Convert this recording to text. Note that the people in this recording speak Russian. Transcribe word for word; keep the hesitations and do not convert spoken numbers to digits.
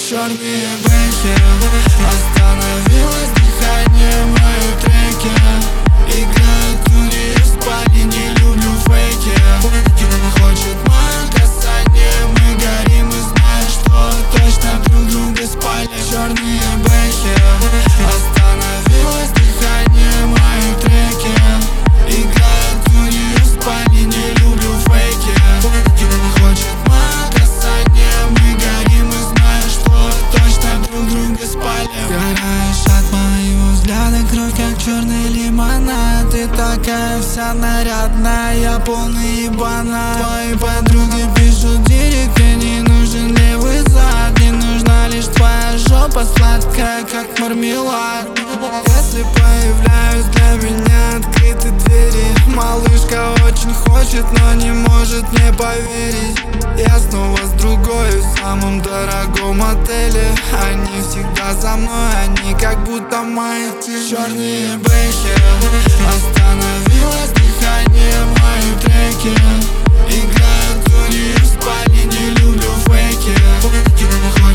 Черные бэхи, остановилось дыхание в моем треке. Играют тури в спальне, не люблю фейки. Хочет мое касание, мы горим и знаем, что точно друг друга спали. Черные бэхи, остановилось дыхание в моем треке. Играют тури в спальне, не люблю фейки. Хочет мое касание, мы горим и знаем, что точно друг друга спали. Сгораешь от моего взгляда, кровь как черный лимонад. Ты такая вся нарядная, я полный ебанат. Твои подруги пишут директ, мне не нужен левый зад. Не нужна лишь твоя жопа сладкая, как мармелад. Если появляюсь, для меня открыты двери. Малышка очень хочет, но не может мне поверить. Я снова с другой в самом дорогом отеле. Они всегда за мной, они как будто мои цели. Черные бэхи, остановилось дыхание в моем треке. Играют тури в спальне, не люблю фейки.